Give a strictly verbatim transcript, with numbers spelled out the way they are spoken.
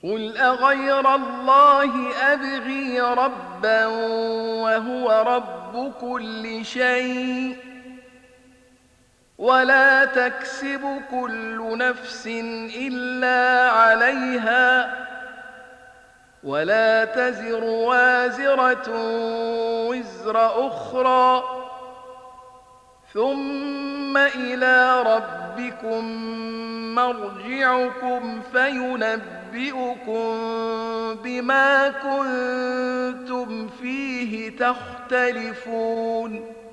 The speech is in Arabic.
قل أغير الله أبغي ربا وهو رب كل شيء ولا تكسب كل نفس إلا عليها ولا تزر وازرة وزر أخرى ثم إلى ربكم مرجعكم فينبئكم بما كنتم فيه تختلفون